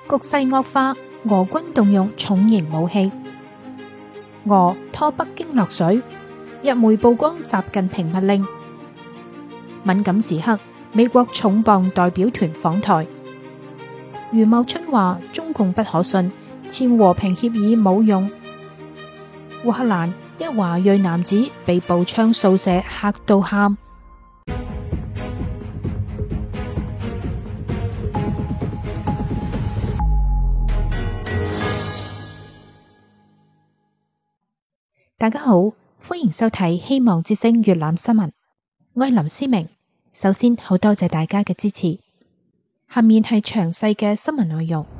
局勢惡化，俄軍動用重型武器，俄拖北京落水。日媒曝光習近平密令。敏感時刻，美國重磅代表團訪台。余茂春話中共不可信，簽和平協議冇用。烏克蘭一華裔男子被步槍掃射，嚇到喊。大家好，歡迎收睇希望之聲粵覽新聞，我係林思明。首先好多謝大家嘅支持。下面係詳細嘅新聞內容。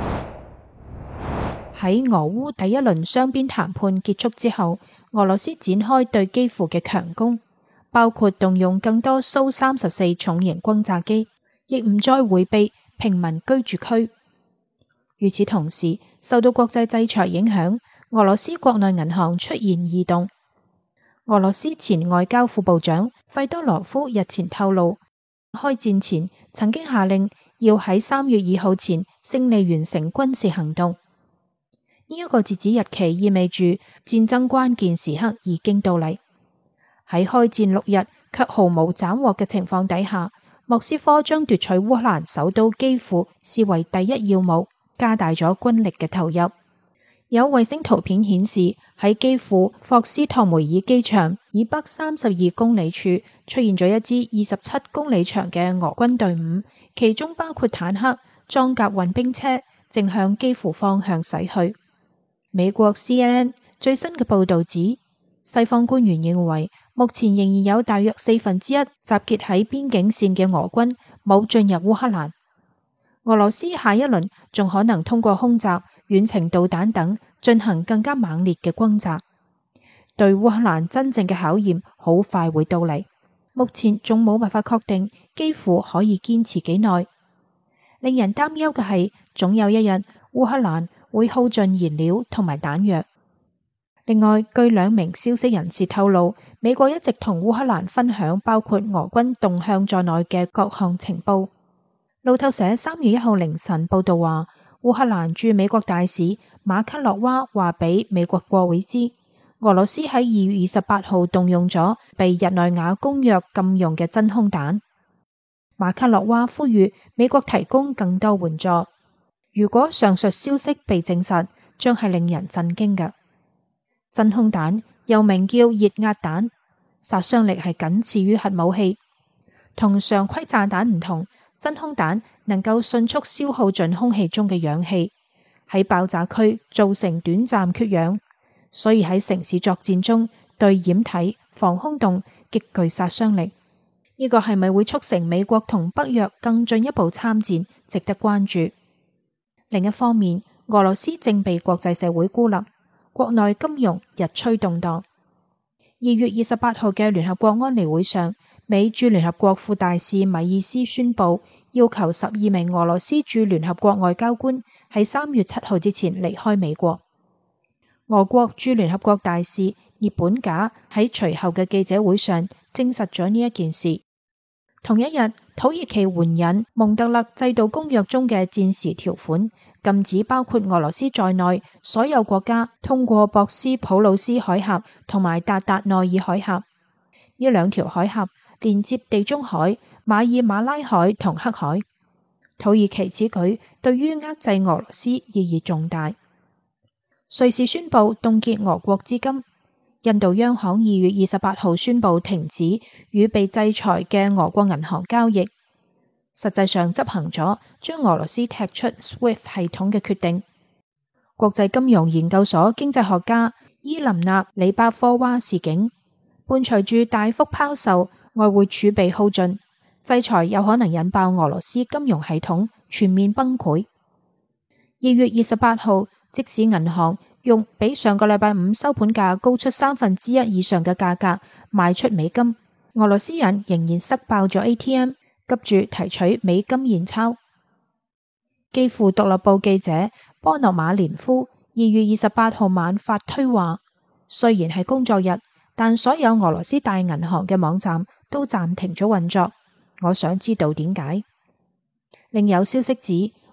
喺俄烏第一輪雙邊談判結束之後，俄羅斯展開對基輔嘅強攻，包括動用更多蘇34重型轟炸機，亦唔再回避平民居住區。與此同時，受到國際制裁影響，俄羅斯國內銀行出現異動。俄羅斯前外交副部長費多羅夫日前透露，開戰前曾經下令要喺3月2號前勝利完成軍事行動。呢一個截止日期意味住戰爭關鍵時刻已經到嚟。喺開戰6日卻毫無斬獲嘅情況底下，莫斯科將奪取烏克蘭首都基輔視為第一要務，加大咗軍力嘅投入。有衛星圖片顯示，喺基輔霍斯托梅爾機場以北32公里處出現咗一支27公里長嘅俄軍隊伍，其中包括坦克、裝甲運兵車，正向基輔方向駛去。美國 CNN 最新嘅報導指，西方官員認為目前仍然有大約1/4集結喺邊境線嘅俄軍冇進入烏克蘭。俄羅斯下一輪仲可能通過空襲、遠程導彈等進行更加猛烈嘅轟炸，對烏克蘭真正嘅考驗好快會到嚟。目前仲冇辦法確定基輔可以堅持幾耐。令人擔憂嘅係，總有一日烏克蘭會耗盡燃料同埋彈藥。另外，據2名消息人士透露，美國一直同烏克蘭分享包括俄軍動向在內嘅各項情報。路透社3月1號凌晨報道話，烏克蘭駐美國大使馬卡洛娃話俾美國國會知，俄羅斯喺2月28號動用咗被日內瓦公約禁用嘅真空彈。馬卡洛娃呼籲美國提供更多援助。如果上述消息被證實，將係令人震驚嘅。真空彈又名叫熱壓彈，殺傷力係僅次於核武器。同常規炸彈唔同，真空彈能夠迅速消耗盡空氣中嘅氧氣，喺爆炸區造成短暫缺氧，所以喺城市作戰中對掩體、防空洞極具殺傷力。呢個係咪會促成美國同北約更進一步參戰，值得關注。另一方面，俄羅斯正被國際社會孤立，國內金融日趨動盪。2月28號嘅聯合國安理會上，美駐聯合國副大使米爾斯宣布，要求12名俄羅斯駐聯合國外交官喺3月7號之前離開美國。俄國駐聯合國大使涅本賈喺隨後嘅記者會上證實咗呢一件事。同一日，土耳其援引蒙特勒制度公約中嘅戰時條款，禁止包括俄羅斯在內所有國家通過博斯普魯斯海峽同埋達達內爾海峽。呢2條海峽連接地中海、馬爾馬拉海同黑海。土耳其此舉對於遏制俄羅斯意義重大。瑞士宣布凍結俄國資金。印度央行2月28號宣布停止與被制裁嘅俄國銀行交易，實際上執行咗將俄羅斯踢出 SWIFT 系統嘅決定。國際金融研究所經濟學家伊琳娜里巴科娃示警，伴隨住大幅拋售，外匯儲備耗盡，制裁有可能引爆俄羅斯金融系統全面崩潰。2月28號，即使銀行用比上個禮拜5收盤價高出1/3以上嘅價格賣出美金，俄羅斯人仍然塞爆咗 ATM， 急住提取美金現鈔。基輔獨立報記者波諾馬連夫2月28號晚發推話，雖然係工作日，但所有俄羅斯大銀行嘅網站都暫停咗運作。我想知道點解。另有消息指，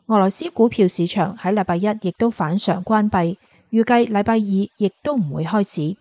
俄羅斯股票市場喺禮拜一亦都反常關閉，預計禮拜二亦都唔會開市。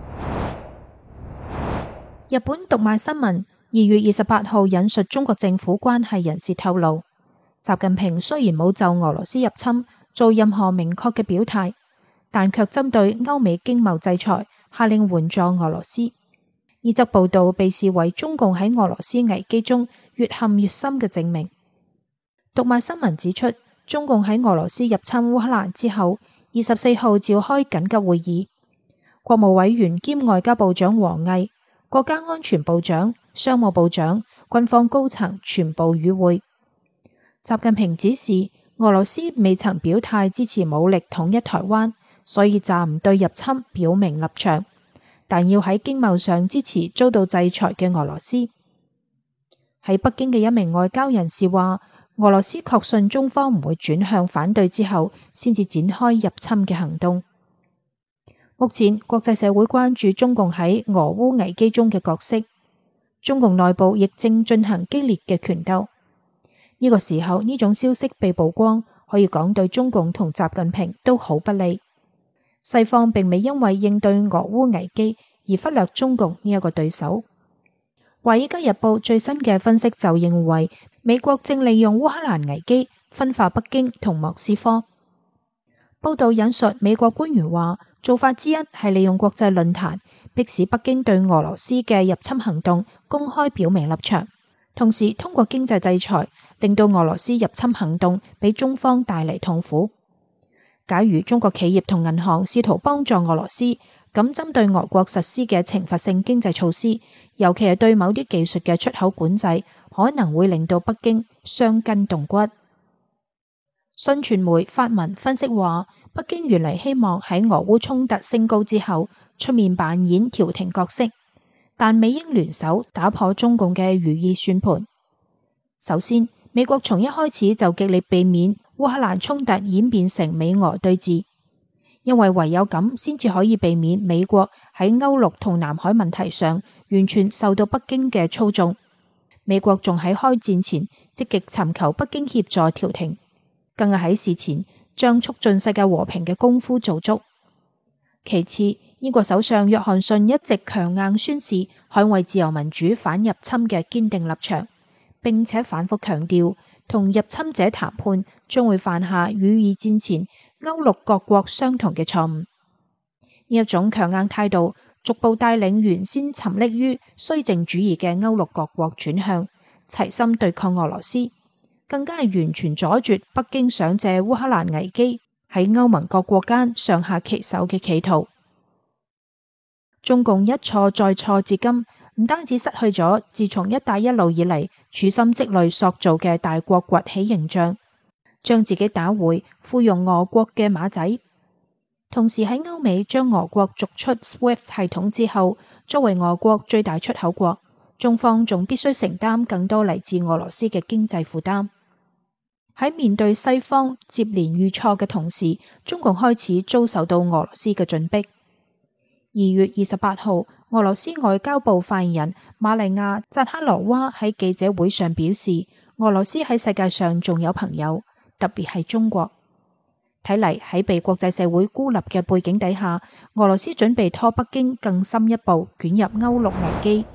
日本讀賣新聞2月28號引述中國政府關係人士透露，習近平雖然冇就俄羅斯入侵做任何明確嘅表態，但卻針對歐美經貿制裁下令援助俄羅斯。呢則報道被視為中共喺俄羅斯危機中越陷越深嘅證明。讀賣新聞指出，中共喺俄羅斯入侵烏克蘭之後，24號召開緊急會議，國務委員兼外交部長王毅、國家安全部長、商務部長、軍方高層全部與會。習近平指示俄羅斯未曾表態支持武力統一台灣，所以暫唔對入侵表明立場，但要喺經貿上支持遭到制裁嘅俄羅斯。喺北京嘅一名外交人士話，俄羅斯確信中方唔會轉向反對之後，先至展開入侵嘅行動。目前國際社會關注中共喺俄烏危機中嘅角色，中共內部亦正進行激烈嘅權鬥。呢個時候呢種消息被曝光，可以講對中共同習近平都好不利。西方並未因為應對俄烏危機而忽略中共呢一個對手。《華爾街日報》最新嘅分析就認為，美國正利用烏克蘭危機分化北京同莫斯科。報道引述美國官員話，做法之一係利用國際論壇迫使北京對俄羅斯嘅入侵行動公開表明立場，同時通過經濟制裁令到俄羅斯入侵行動俾中方帶嚟痛苦。假如中國企業同銀行試圖幫助俄羅斯，咁針對俄國實施嘅懲罰性經濟措施，尤其係對某啲技術嘅出口管制，可能會令到北京傷筋動骨。信傳媒發文分析話，北京原嚟希望喺俄烏衝突升高之後出面扮演調停角色，但美英聯手打破中共嘅如意算盤。首先，美國從一開始就極力避免烏克蘭衝突演變成美俄對峙，因為唯有咁先至可以避免美國喺歐陸同南海問題上完全受到北京嘅操縱。美國仲喺開戰前積極尋求北京協助調停，更係喺事前將促進世界和平嘅功夫做足。其次，英國首相約翰遜一直強硬宣示捍衛自由民主反入侵嘅堅定立場，並且反覆強調同入侵者談判將會犯下與二戰前歐陸各國相同嘅錯誤。呢一種強硬態度逐步帶領原先沉溺於綏靖主義嘅歐陸各國轉向齊心對抗俄羅斯，更加係完全阻絕北京想借烏克蘭危機喺歐盟各國間上下其手嘅企圖。中共一錯再錯至今，唔單止失去咗自從一帶一路以嚟處心積慮塑造嘅大國崛起形象，將自己打回附庸俄國嘅馬仔，同時喺歐美將俄國逐出 SWIFT 系統之後，作為俄國最大出口國，中方仲必須承擔更多嚟自俄羅斯嘅經濟負擔。喺面對西方接連遇挫嘅同時，中共開始遭受到俄羅斯嘅進逼。2月28號，俄羅斯外交部發言人瑪麗亞·扎哈羅娃喺記者會上表示，俄羅斯喺世界上仲有朋友，特別係中國。睇嚟喺被國際社會孤立嘅背景底下，俄羅斯準備拖北京更深一步捲入歐陸危機。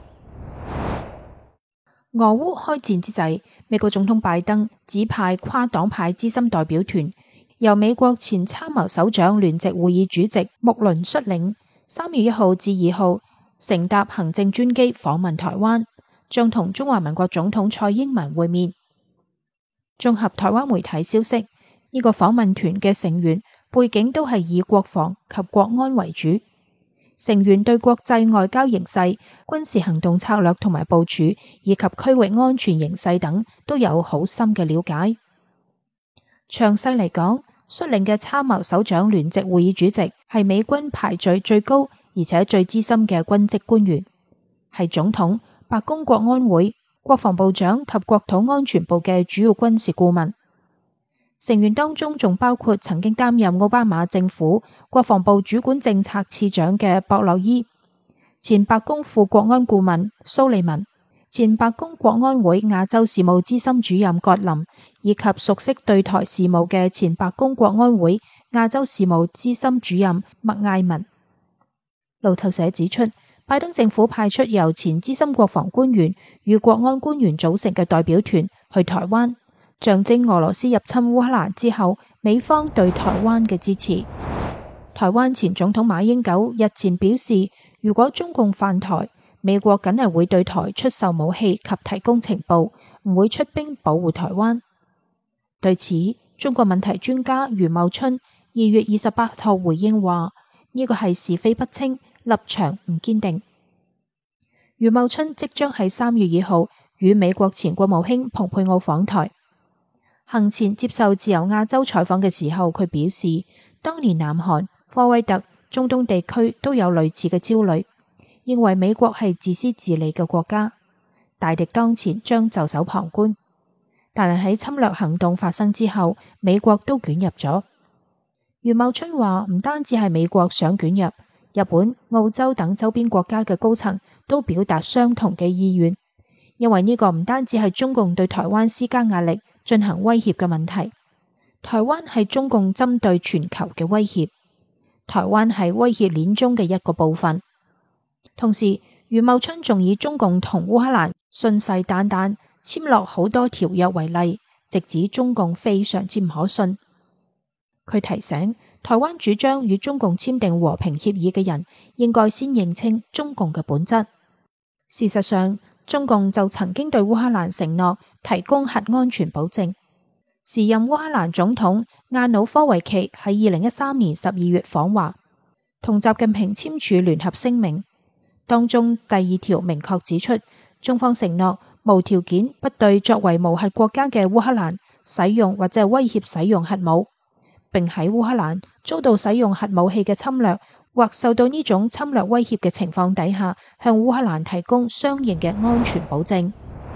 俄烏開戰之際，美國總統拜登指派跨黨派資深代表團，由美國前參謀首長聯席會議主席穆倫率領，3月1號至2號乘搭行政專機訪問台灣，將同中華民國總統蔡英文會面。綜合台灣媒體消息，呢個訪問團嘅成員背景都係以國防及國安為主，成員對國際外交形勢、軍事行動策略同埋部署，以及區域安全形勢等都有好深嘅了解。詳細嚟講，率領嘅參謀首長聯席會議主席係美軍排序最高而且最資深嘅軍職官員，係總統、白宮國安會、國防部長及國土安全部嘅主要軍事顧問。成員當中仲包括曾經擔任奧巴馬政府國防部主管政策次長嘅博洛伊，前白宮副國安顧問蘇利文， 前白宮國安會亞洲事務資深主任葛林以及熟悉對台事務嘅前白宮國安會亞洲事務資深主任麥艾文。路透社指出，拜登政府派出由前資深國防官員與國安官員組成嘅代表團去台灣，象徵俄羅斯入侵烏克蘭之後美方對台灣嘅支持。台灣前總統馬英九日前表示，如果中共犯台，美國梗係會對台出售武器及提供情報，唔會出兵保護台灣。對此，中國問題專家余茂春2月28號回應話：呢個係是非不清，立場唔堅定。余茂春即將喺3月2號與美國前國務卿蓬佩奧訪台。行前接受自由亞洲採訪嘅時候，佢表示，當年南韓、科威特、中東地區都有類似嘅焦慮，認為美國係自私自利嘅國家，大敵當前將袖手旁觀。但係喺侵略行動發生之後，美國都捲入咗。余茂春話，唔單止係美國想捲入，日本、澳洲等周邊國家嘅高層都表達相同嘅意願，因為呢個唔單止係中共對台灣施加壓力、進行威脅嘅問題，台灣係中共針對全球嘅威脅，台灣係威脅鏈中嘅一個部分。同時，余茂春仲以中共同烏克蘭信誓旦旦簽落好多條約為例，直指中共非常之唔可信。佢提醒台灣主張與中共簽訂和平協議嘅人，應該先認清中共嘅本質。事實上，中共就曾經對烏克蘭承諾提供核安全保證。時任烏克蘭總統亞努科維奇喺2013年12月訪華，同習近平簽署聯合聲明，當中第2條明確指出，中方承諾無條件不對作為無核國家嘅烏克蘭使用或者威脅使用核武，並喺烏克蘭遭到使用核武器嘅侵略或受到呢種侵略威脅嘅情況底下，向烏克蘭提供相應嘅安全保證。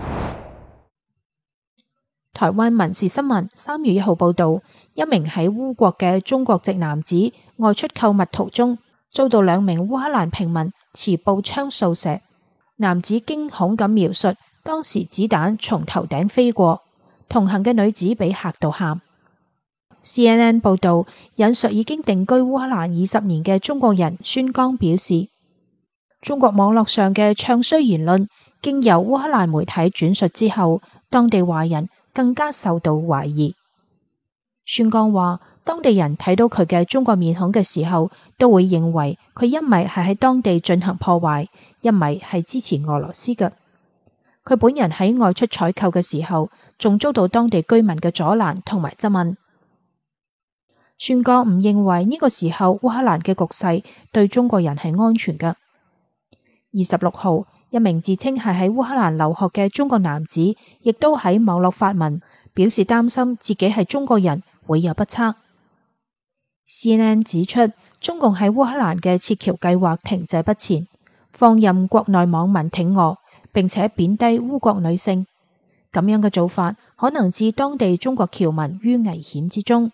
台灣民事新聞3月1號報道，一名喺烏國嘅中國籍男子外出購物途中，遭到2名烏克蘭平民持步槍掃射。男子驚恐咁描述，當時子彈從頭頂飛過，同行嘅女子被嚇到喊。CNN 報道，引述已經定居烏克蘭20年嘅中國人孫剛表示，中國網絡上嘅唱衰言論經由烏克蘭媒體轉述之後，當地華人更加受到懷疑。孫剛話，當地人睇到佢嘅中國面孔嘅時候，都會認為佢一咪係喺當地進行破壞，一咪係支持俄羅斯嘅。佢本人喺外出採購嘅時候，仲遭到當地居民嘅阻攔同埋質問。孫剛唔認為呢個時候烏克蘭嘅局勢對中國人係安全嘅。26號，一名自稱係喺烏克蘭留學嘅中國男子，亦都喺網絡發文，表示擔心自己係中國人會有不測。CNN 指出，中共喺烏克蘭嘅撤僑計劃停滯不前，放任國內網民挺俄，並且貶低烏國女性，咁樣嘅做法可能置當地中國僑民於危險之中。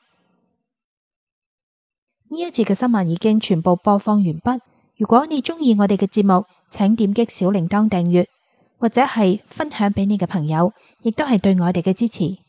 呢一節嘅新聞已經全部播放完畢。如果你鍾意我哋嘅節目，請點擊小鈴鐺訂閱，或者係分享俾你嘅朋友，亦都係對我哋嘅支持。